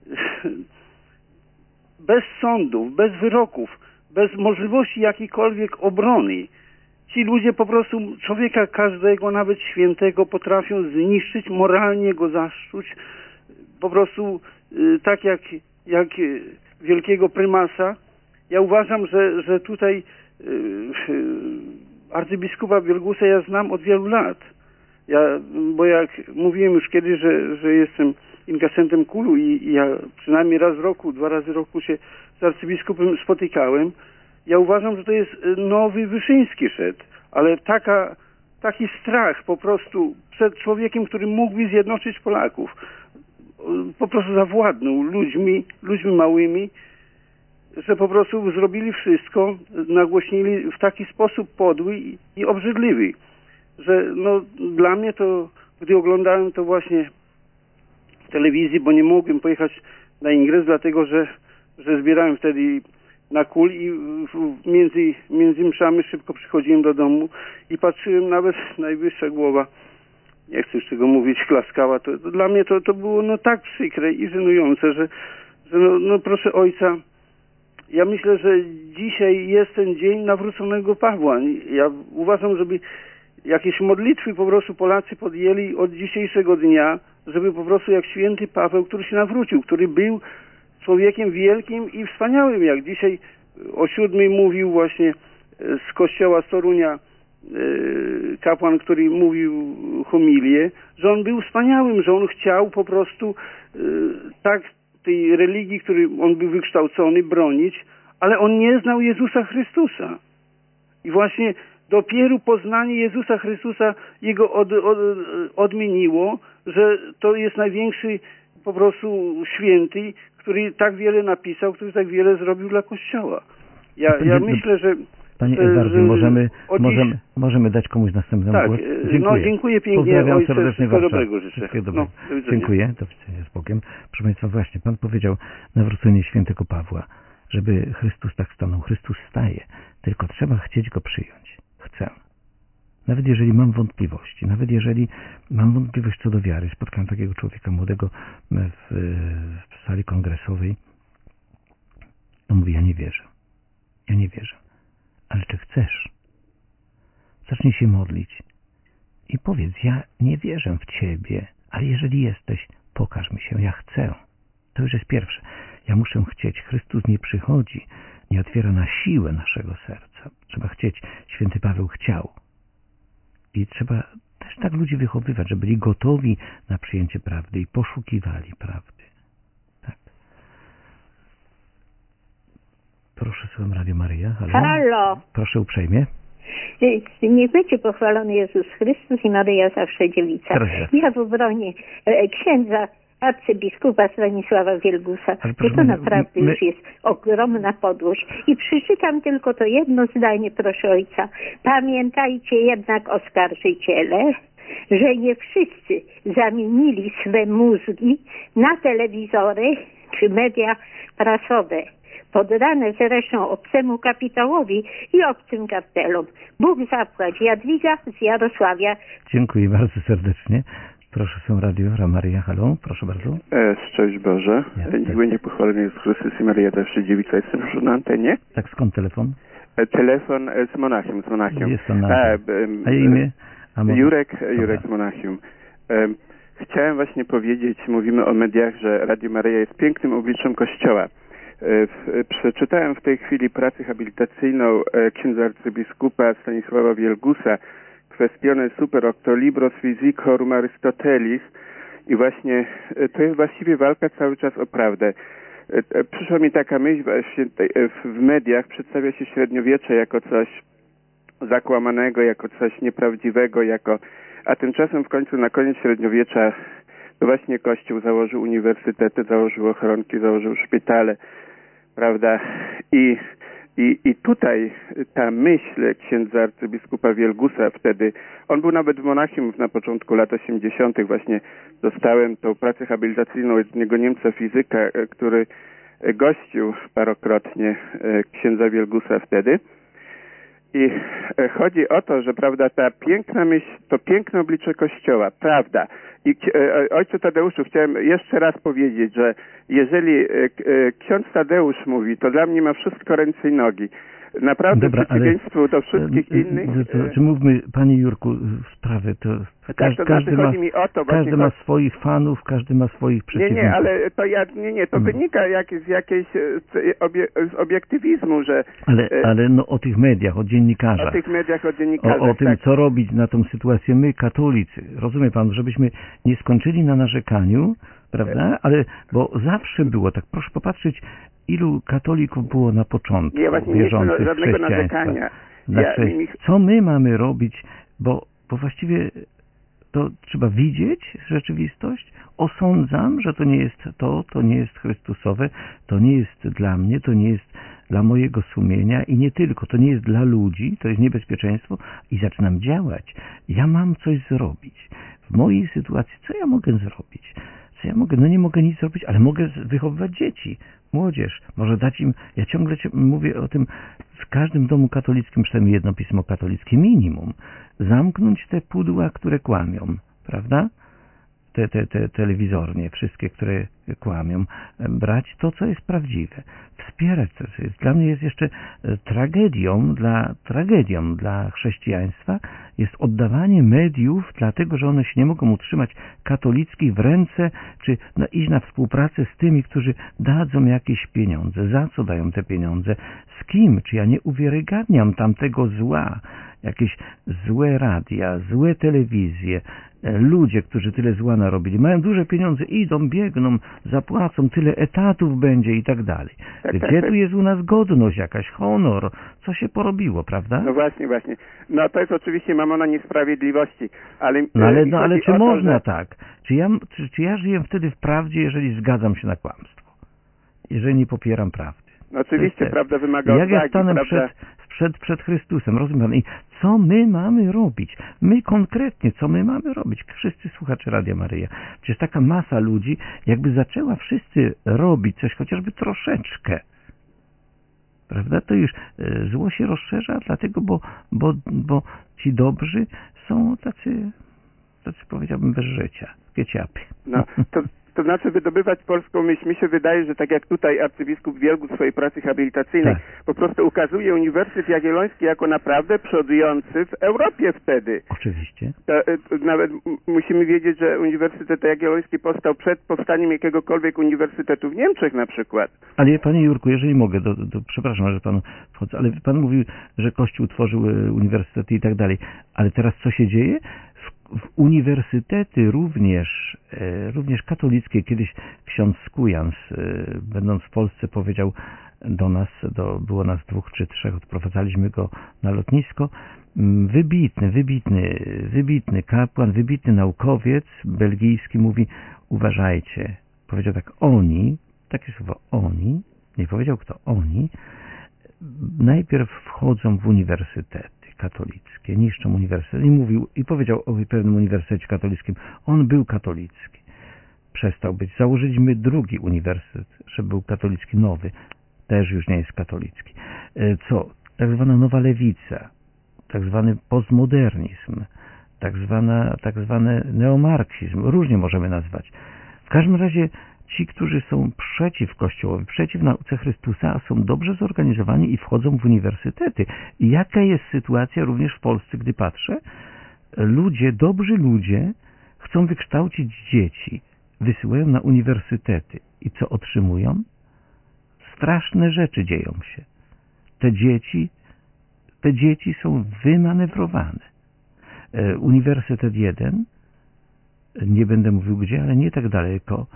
Speaker 4: bez sądów, bez wyroków, bez możliwości jakiejkolwiek obrony, ci ludzie po prostu człowieka każdego, nawet świętego, potrafią zniszczyć, moralnie go zaszczuć. Po prostu y, tak jak, jak y, wielkiego prymasa. Ja uważam, że, że tutaj y, y, arcybiskupa Wielgusa ja znam od wielu lat. Ja, bo jak mówiłem już kiedyś, że, że jestem inkasentem kulu i, i ja przynajmniej raz w roku, dwa razy w roku się z arcybiskupem spotykałem. Ja uważam, że to jest nowy Wyszyński szedł, ale taka, taki strach po prostu przed człowiekiem, który mógłby zjednoczyć Polaków. Po prostu zawładnął ludźmi, ludźmi małymi, że po prostu zrobili wszystko, nagłośnili w taki sposób podły i, i obrzydliwy, że no dla mnie to, gdy oglądałem to właśnie w telewizji, bo nie mogłem pojechać na ingres, dlatego że, że zbierałem wtedy na kul i w, między, między mszami szybko przychodziłem do domu i patrzyłem, nawet najwyższa głowa, nie chcę już tego mówić, klaskała, to, to dla mnie to, to było no tak przykre i żenujące, że, że no, no proszę ojca, ja myślę, że dzisiaj jest ten dzień nawróconego Pawła. Ja uważam, żeby jakieś modlitwy po prostu Polacy podjęli od dzisiejszego dnia, żeby po prostu jak święty Paweł, który się nawrócił, który był człowiekiem wielkim i wspaniałym, jak dzisiaj o siódmej mówił właśnie z kościoła z Torunia kapłan, który mówił homilię, że on był wspaniałym, że on chciał po prostu tak tej religii, której on był wykształcony, bronić, ale on nie znał Jezusa Chrystusa. I właśnie dopiero poznanie Jezusa Chrystusa jego od, od, odmieniło, że to jest największy po prostu święty, który tak wiele napisał, który tak wiele zrobił dla Kościoła. Ja, ja myślę, że
Speaker 3: Panie Edwardzie, możemy, możemy, dziś... możemy dać komuś następny
Speaker 4: tak,
Speaker 3: głos?
Speaker 4: Dziękuję. No, dziękuję pięknie.
Speaker 3: Pozdrawiam
Speaker 4: ojcze,
Speaker 3: serdecznie
Speaker 4: wszystkiego dobrego życzę.
Speaker 3: Wszystkiego
Speaker 4: dobrego.
Speaker 3: No, dziękuję, do widzenia z Bogiem. Proszę Państwa, właśnie, Pan powiedział nawrócenie świętego Pawła, żeby Chrystus tak stanął. Chrystus staje, tylko trzeba chcieć Go przyjąć. Chcę. Nawet jeżeli mam wątpliwości, nawet jeżeli mam wątpliwość co do wiary, spotkałem takiego człowieka młodego w, w sali kongresowej, on mówi, ja nie wierzę. Ja nie wierzę. Ale czy chcesz? Zacznij się modlić i powiedz, ja nie wierzę w Ciebie, ale jeżeli jesteś, pokaż mi się, ja chcę. To już jest pierwsze. Ja muszę chcieć. Chrystus nie przychodzi, nie otwiera na siłę naszego serca. Trzeba chcieć. Święty Paweł chciał. I trzeba też Należy tak ludzi wychowywać, żeby byli gotowi na przyjęcie prawdy i poszukiwali prawdy. Tak. Proszę, słucham Radio Maryja. Halo.
Speaker 5: Halo.
Speaker 3: Proszę uprzejmie.
Speaker 5: Niech będzie pochwalony Jezus Chrystus i Maryja zawsze dziewica.
Speaker 3: Teraz.
Speaker 5: Ja w obronie e, księdza arcybiskupa Stanisława Wielgusa, bo to naprawdę my... już jest ogromna podłość. I przeczytam tylko to jedno zdanie, proszę ojca. Pamiętajcie jednak, oskarżyciele, że nie wszyscy zamienili swe mózgi na telewizory czy media prasowe, poddane zresztą obcemu kapitałowi i obcym kartelom. Bóg zapłać. Jadwiga z Jarosławia.
Speaker 3: Dziękuję bardzo serdecznie. Proszę, są Radio Maryja. Halo, proszę bardzo.
Speaker 6: E, szczęść Boże.
Speaker 3: Ja,
Speaker 6: Niech będzie pochwalony Jezus Chrystus i Maryja zawsze dziewica. Jestem już na antenie.
Speaker 3: Tak, skąd telefon?
Speaker 6: E, telefon e, z Monachium, z Monachium.
Speaker 3: Jest pan na e, A imię?
Speaker 6: A Jurek, Jurek z Monachium. E, chciałem właśnie powiedzieć, mówimy o mediach, że Radio Maryja jest pięknym obliczem Kościoła. E, w, przeczytałem w tej chwili pracę habilitacyjną e, księdza arcybiskupa Stanisława Wielgusa, Questione super octo libros physicorum Aristotelis, i właśnie to jest właściwie walka cały czas o prawdę. Przyszła mi taka myśl, właśnie w mediach przedstawia się średniowiecze jako coś zakłamanego, jako coś nieprawdziwego, jako, a tymczasem w końcu na koniec średniowiecza to właśnie Kościół założył uniwersytety, założył ochronki, założył szpitale, prawda? I I, I tutaj ta myśl księdza arcybiskupa Wielgusa wtedy, on był nawet w Monachium na początku lat osiemdziesiątych. Właśnie dostałem tą pracę habilitacyjną od niego Niemca fizyka, który gościł parokrotnie księdza Wielgusa wtedy. I chodzi o to, że prawda, ta piękna myśl, to piękne oblicze Kościoła, prawda. I ojcu Tadeuszu chciałem jeszcze raz powiedzieć, że jeżeli ksiądz Tadeusz mówi, to dla mnie ma wszystko ręce i nogi. Naprawdę w przeciwieństwie ale, do wszystkich ale, innych...
Speaker 3: To, to, czy mówmy, panie Jurku, sprawę, to...
Speaker 6: Tak,
Speaker 3: każdy,
Speaker 6: to
Speaker 3: każdy,
Speaker 6: znaczy,
Speaker 3: ma,
Speaker 6: mi o to,
Speaker 3: każdy ma
Speaker 6: chodzi...
Speaker 3: swoich fanów, każdy ma swoich przeciwników.
Speaker 6: Nie, nie, ale to ja, nie, nie, to hmm. wynika jak, z jakiejś obie, z obiektywizmu, że...
Speaker 3: Ale, ale no o tych mediach, o dziennikarzach.
Speaker 6: O tych mediach, o dziennikarzach,
Speaker 3: O, o tym,
Speaker 6: tak.
Speaker 3: co robić na tą sytuację my, katolicy. Rozumie pan, żebyśmy nie skończyli na narzekaniu, prawda? Ale, bo zawsze było tak, proszę popatrzeć, ilu katolików było na początku
Speaker 6: ja właśnie
Speaker 3: wierzących
Speaker 6: nie żadnego
Speaker 3: chrześcijaństwa.
Speaker 6: Narzekania.
Speaker 3: Znaczy, ja, co my mamy robić, bo, bo właściwie to trzeba widzieć rzeczywistość. Osądzam, że to nie jest to, to nie jest chrystusowe, to nie jest dla mnie, to nie jest dla mojego sumienia i nie tylko, to nie jest dla ludzi, to jest niebezpieczeństwo i zaczynam działać. Ja mam coś zrobić. W mojej sytuacji, co ja mogę zrobić? Co ja mogę? No nie mogę nic zrobić, ale mogę wychowywać dzieci, młodzież. Może dać im, ja ciągle mówię o tym, w każdym domu katolickim przynajmniej jedno pismo katolickie minimum. Zamknąć te pudła, które kłamią, prawda? Te, te, te telewizornie, wszystkie, które kłamią, brać to, co jest prawdziwe, wspierać to, co jest. Dla mnie jest jeszcze tragedią, dla, tragedią dla chrześcijaństwa jest oddawanie mediów, dlatego, że one się nie mogą utrzymać katolickich w ręce, czy no, iść na współpracę z tymi, którzy dadzą jakieś pieniądze. Za co dają te pieniądze? Z kim? Czy ja nie uwiarygadniam tamtego zła? Jakieś złe radia, złe telewizje, ludzie, którzy tyle zła narobili, mają duże pieniądze, idą, biegną, zapłacą, tyle etatów będzie i tak dalej. Gdzie tu jest u nas godność, jakaś honor? Co się porobiło, prawda?
Speaker 6: No właśnie, właśnie. No to jest oczywiście mamona niesprawiedliwości, ale...
Speaker 3: No ale, no, ale czy to, można że... tak? Czy ja, czy, czy ja żyję wtedy w prawdzie, jeżeli zgadzam się na kłamstwo? Jeżeli nie popieram prawdy?
Speaker 6: No oczywiście, prawda wymaga
Speaker 3: Jak ja stanę
Speaker 6: prawda...
Speaker 3: przed, przed, przed Chrystusem, rozumiem pan? I co my mamy robić? My konkretnie, co my mamy robić? Wszyscy słuchacze Radia Maryja. Przecież taka masa ludzi, jakby zaczęła wszyscy robić coś, chociażby troszeczkę, prawda? To już e, zło się rozszerza, dlatego, bo, bo, bo ci dobrzy są tacy, tacy powiedziałbym, bez życia. Kieciapy.
Speaker 6: No, to... To znaczy wydobywać polską myśl. Mi się wydaje, że tak jak tutaj arcybiskup Wielgus w swojej pracy habilitacyjnej tak. po prostu ukazuje Uniwersytet Jagielloński jako naprawdę przodujący w Europie wtedy.
Speaker 3: Oczywiście.
Speaker 6: To, to nawet musimy wiedzieć, że Uniwersytet Jagielloński powstał przed powstaniem jakiegokolwiek uniwersytetu w Niemczech na przykład.
Speaker 3: Ale panie Jurku, jeżeli mogę, to, to przepraszam, że panu wchodzę, ale pan mówił, że Kościół tworzył uniwersytety i tak dalej. Ale teraz co się dzieje? W w uniwersytety również, również katolickie, kiedyś ksiądz Skujans, będąc w Polsce, powiedział do nas, do, było nas dwóch czy trzech, odprowadzaliśmy go na lotnisko, wybitny, wybitny, wybitny kapłan, wybitny naukowiec belgijski mówi, uważajcie, powiedział tak, oni, takie słowo oni, nie powiedział kto, oni, najpierw wchodzą w uniwersytety katolickie, niszczą uniwersytety. I mówił, i powiedział o pewnym uniwersytecie katolickim, on był katolicki. Przestał być. Założyliśmy drugi uniwersytet, żeby był katolicki, nowy. Też już nie jest katolicki. Co? Tak zwana nowa lewica, tak zwany postmodernizm, tak, zwana, tak zwany neomarksizm, różnie możemy nazwać. W każdym razie ci, którzy są przeciw Kościołowi, przeciw nauce Chrystusa, są dobrze zorganizowani i wchodzą w uniwersytety. I jaka jest sytuacja również w Polsce, gdy patrzę? Ludzie, dobrzy ludzie chcą wykształcić dzieci, wysyłają na uniwersytety. I co otrzymują? Straszne rzeczy dzieją się. Te dzieci, te dzieci są wymanewrowane. Uniwersytet jeden, nie będę mówił gdzie, ale nie tak daleko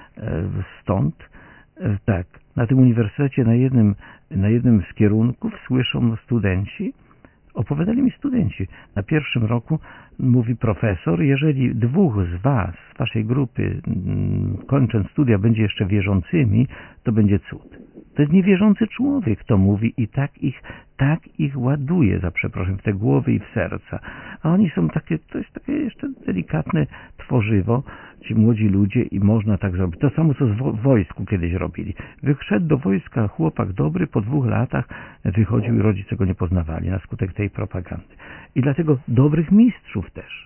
Speaker 3: stąd, tak, na tym uniwersytecie, na jednym, na jednym z kierunków słyszą studenci, opowiadali mi studenci, na pierwszym roku mówi profesor, jeżeli dwóch z was, z waszej grupy, kończąc studia, będzie jeszcze wierzącymi, to będzie cud. To jest niewierzący człowiek, to mówi i tak ich, tak ich ładuje, za przeproszeniem, w te głowy i w serca. A oni są takie, to jest takie jeszcze delikatne tworzywo, ci młodzi ludzie i można tak zrobić. To samo, co w wojsku kiedyś robili. Wyszedł do wojska chłopak dobry, po dwóch latach wychodził i rodzice go nie poznawali na skutek tej propagandy. I dlatego dobrych mistrzów też.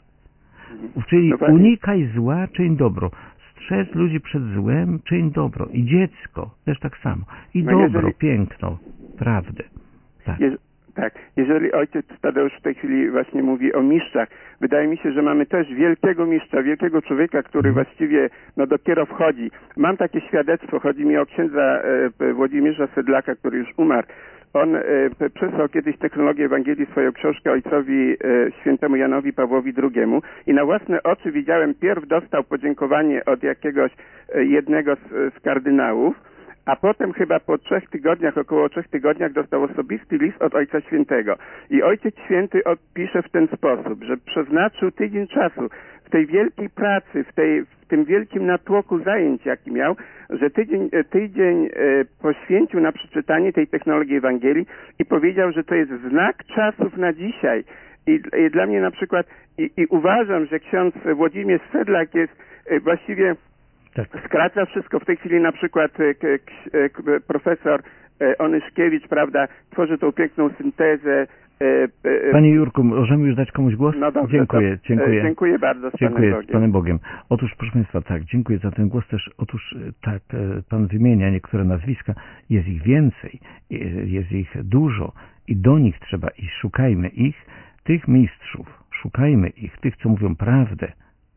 Speaker 3: Czyli unikaj zła, czyń dobro. Strzec ludzi przed złem, czyń dobro. I dziecko też tak samo. I no dobro, jeżeli... piękno, prawdę. Tak.
Speaker 6: Je... tak. Jeżeli ojciec Tadeusz w tej chwili właśnie mówi o mistrzach, wydaje mi się, że mamy też wielkiego mistrza, wielkiego człowieka, który hmm. właściwie no dopiero wchodzi. Mam takie świadectwo, chodzi mi o księdza e, Włodzimierza Sedlaka, który już umarł. On e, przesłał kiedyś technologię Ewangelii, swoją książkę ojcowi e, świętemu Janowi Pawłowi drugiemu i na własne oczy widziałem, pierw dostał podziękowanie od jakiegoś e, jednego z, z kardynałów, a potem chyba po trzech tygodniach, około trzech tygodniach dostał osobisty list od Ojca Świętego. I Ojciec Święty pisze w ten sposób, że przeznaczył tydzień czasu w tej wielkiej pracy, w, tej, w tym wielkim natłoku zajęć, jaki miał, że tydzień, tydzień poświęcił na przeczytanie tej technologii Ewangelii i powiedział, że to jest znak czasów na dzisiaj. I, i dla mnie na przykład, i, i uważam, że ksiądz Włodzimierz Sedlak jest właściwie... Tak. Skraca wszystko. W tej chwili na przykład k, k, k, profesor Onyszkiewicz, prawda, tworzy tą piękną syntezę.
Speaker 3: Panie Jurku, możemy już dać komuś głos?
Speaker 6: No dobrze,
Speaker 3: dziękuję,
Speaker 6: to,
Speaker 3: dziękuję.
Speaker 6: Dziękuję bardzo. Z
Speaker 3: dziękuję
Speaker 6: Panem
Speaker 3: z Panem Bogiem. Otóż, proszę Państwa, tak, dziękuję za ten głos też. Otóż, tak, Pan wymienia niektóre nazwiska. Jest ich więcej, jest ich dużo i do nich trzeba iść. Szukajmy ich, tych mistrzów. Szukajmy ich, tych, co mówią prawdę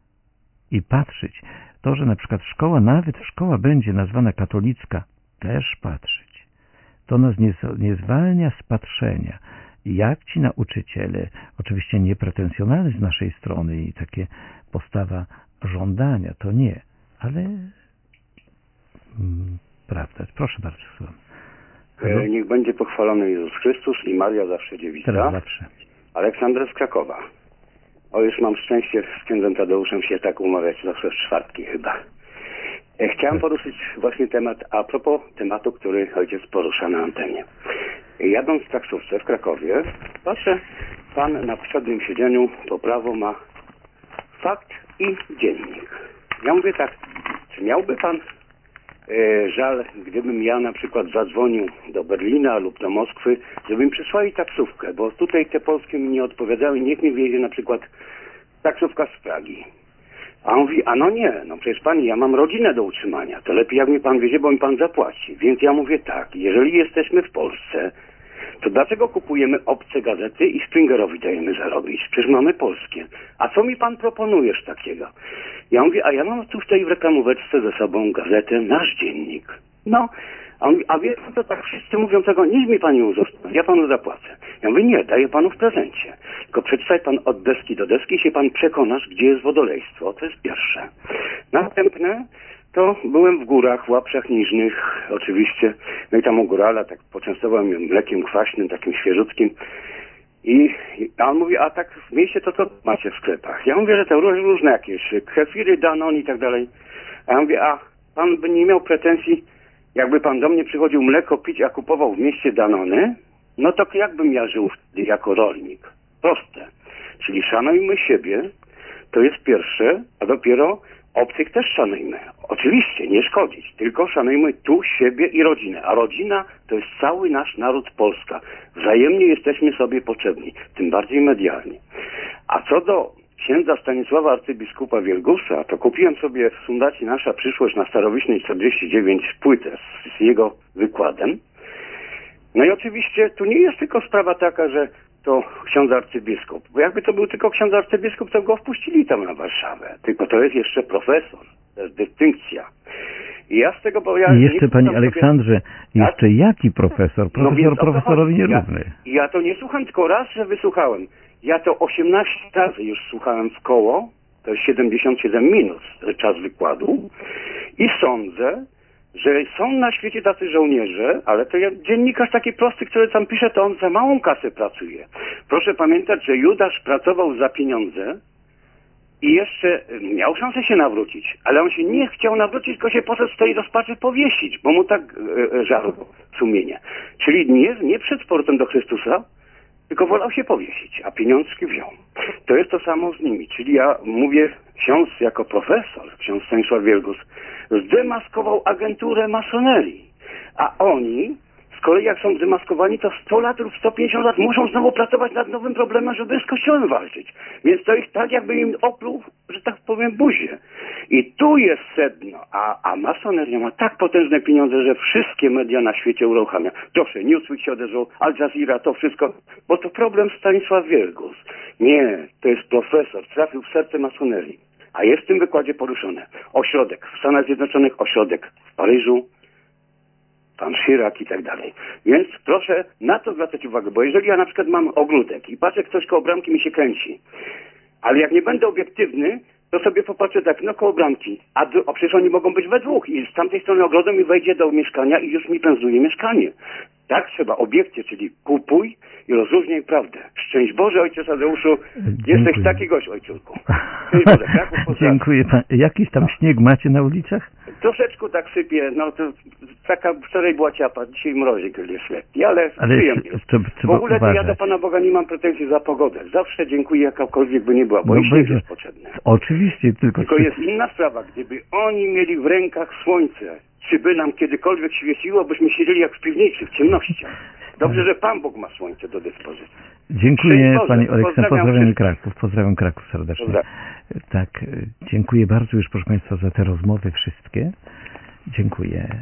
Speaker 3: i patrzeć. To, że na przykład szkoła, nawet szkoła będzie nazwana katolicka, też patrzeć. To nas nie, nie zwalnia z patrzenia. Jak ci nauczyciele, oczywiście niepretensjonalne z naszej strony i takie postawa żądania, to nie, ale mm, prawda. Proszę bardzo, słucham.
Speaker 7: E, niech będzie pochwalony Jezus Chrystus i Maria zawsze dziewica.
Speaker 3: Teraz zawsze.
Speaker 7: Aleksander z Krakowa. O, już mam szczęście z księdzem Tadeuszem się tak umawiać zawsze w czwartki chyba. E, chciałem poruszyć właśnie temat, a propos tematu, który ojciec porusza na antenie. E, jadąc w taksówce w Krakowie, patrzę, pan na przednim siedzeniu po prawo ma fakt i dziennik. Ja mówię tak, czy miałby pan e, żal, gdybym ja na przykład zadzwonił do Berlina lub do Moskwy, żeby mi przysłali taksówkę, bo tutaj te polskie mi nie odpowiadały, niech mi wjedzie na przykład taksówka z Pragi. A on mówi, a no nie, no przecież pani, ja mam rodzinę do utrzymania, to lepiej jak mi pan wiezie, bo mi pan zapłaci. Więc ja mówię tak, jeżeli jesteśmy w Polsce, to dlaczego kupujemy obce gazety i Springerowi dajemy zarobić? Przecież mamy polskie. A co mi pan proponujesz takiego? Ja mówię, a ja mam tu w tej reklamóweczce ze sobą gazetę Nasz Dziennik. No, A on mówi, a wie pan, to tak wszyscy mówią tego, niech mi pani uzostawi, ja panu zapłacę. Ja mówię, nie, daję panu w prezencie. Tylko przeczytaj pan od deski do deski i się pan przekonasz, gdzie jest wodolejstwo. To jest pierwsze. Następne, to byłem w górach, w Łaprzach Niżnych, oczywiście. No i tam u górala, tak poczęstowałem ją mlekiem kwaśnym, takim świeżutkim. I a on mówi, a tak w mieście to co macie w sklepach? Ja mówię, że to różne jakieś kefiry, Danon i tak dalej. A ja mówię, a pan by nie miał pretensji, jakby pan do mnie przychodził mleko pić, a kupował w mieście Danony, no to jakbym ja żył wtedy jako rolnik? Proste. Czyli szanujmy siebie, to jest pierwsze, a dopiero obcych też szanujmy. Oczywiście, nie szkodzić, tylko szanujmy tu siebie i rodzinę. A rodzina to jest cały nasz naród, Polska. Wzajemnie jesteśmy sobie potrzebni, tym bardziej medialnie. A co do księdza Stanisława arcybiskupa Wielgusa, to kupiłem sobie w Fundacji Nasza Przyszłość na Starowiśnej czterdzieści dziewięć płytę z, z jego wykładem. No i oczywiście tu nie jest tylko sprawa taka, że to ksiądz arcybiskup. Bo jakby to był tylko ksiądz arcybiskup, to go wpuścili tam na Warszawę. Tylko to jest jeszcze profesor. To jest dystynkcja. I ja z tego... Bo ja
Speaker 3: I jeszcze, panie Aleksandrze, sobie... jeszcze tak? Jaki profesor? Profesor no profesorowi nierówny.
Speaker 7: Ja, ja to nie słucham, tylko raz, że wysłuchałem. Ja to osiemnaście razy już słuchałem w koło. To jest siedemdziesiąt siedem minut czas wykładu. I sądzę, że są na świecie tacy żołnierze, ale to ja, dziennikarz taki prosty, który tam pisze, to on za małą kasę pracuje. Proszę pamiętać, że Judasz pracował za pieniądze i jeszcze miał szansę się nawrócić, ale on się nie chciał nawrócić, tylko się poszedł z tej rozpaczy powiesić, bo mu tak e, żarło sumienie. Czyli nie, nie przed portem do Chrystusa, tylko wolał się powiesić, a pieniążki wziął. To jest to samo z nimi. Czyli ja mówię, ksiądz jako profesor, ksiądz Stanisław Wielgus, zdemaskował agenturę masonerii. A oni, z kolei jak są zdemaskowani, to sto lat lub sto pięćdziesiąt lat muszą znowu pracować nad nowym problemem, żeby z Kościołem walczyć. Więc to ich tak, jakby im opluł, że tak powiem, buzię. I tu jest sedno. A, a masoneria ma tak potężne pieniądze, że wszystkie media na świecie uruchamia. Proszę, Newsweek się odezwał, Al Jazeera, to wszystko. Bo to problem Stanisław Wielgus. Nie, to jest profesor. Trafił w serce masonerii. A jest w tym wykładzie poruszone. Ośrodek w Stanach Zjednoczonych, ośrodek w Paryżu, pan Chirac i tak dalej. Więc proszę na to zwracać uwagę, bo jeżeli ja na przykład mam ogródek i patrzę, ktoś koło bramki mi się kręci, ale jak nie będę obiektywny, to sobie popatrzę tak, no koło bramki, a, a przecież oni mogą być we dwóch i z tamtej strony ogrodu mi wejdzie do mieszkania i już mi pędzluje mieszkanie. Tak trzeba, obiekcie, czyli kupuj i rozróżniaj prawdę. Szczęść Boże, ojcze Tadeuszu, jesteś taki gość, ojciurku. Szczęść Boże, Kraków,
Speaker 3: dziękuję pan. Jakiś tam śnieg macie na ulicach?
Speaker 7: Troszeczkę tak sypie, no to taka wczoraj była ciapa, dzisiaj mrozik jest lekki, ale, ale przyjemnie. W ogóle to ja do Pana Boga nie mam pretensji za pogodę. Zawsze dziękuję, jakakolwiek by nie była, bo no i śnieg jest potrzebny.
Speaker 3: Oczywiście, tylko...
Speaker 7: Tylko jest inna sprawa, gdyby oni mieli w rękach słońce, czy by nam kiedykolwiek świeciło, byśmy siedzieli jak w piwnicy, w ciemności. Dobrze, że Pan Bóg ma słońce do dyspozycji.
Speaker 3: Dziękuję Panie Aleksandrze, pozdrawiam Kraków, pozdrawiam Kraków serdecznie. Pozdrawiam. Tak, dziękuję bardzo już proszę Państwa za te rozmowy wszystkie. Dziękuję.